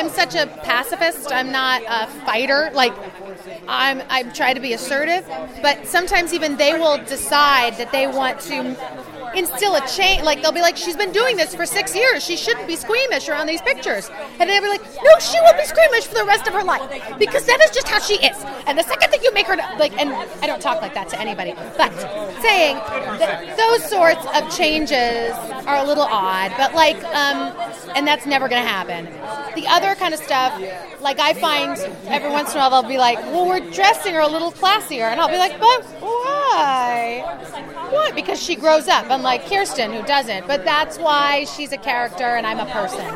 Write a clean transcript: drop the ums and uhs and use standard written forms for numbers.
I'm such a pacifist. I'm not a fighter. Like, I try to be assertive, but sometimes even they will decide that they want to instill a change. Like, they'll be like, she's been doing this for 6 years. She shouldn't be squeamish around these pictures. And they'll be like, no, she will be squeamish for the rest of her life because that is just how she is. And the second that you make her, like, and I don't talk like that to anybody, but saying that those sorts of changes are a little odd, but like, and that's never going to happen. The other kind of stuff, like, I find every once in a while they'll be like, well, we're dressing her a little classier. And I'll be like, but why? Why? Because she grows up, unlike Kirsten, who doesn't. But that's why she's a character and I'm a person.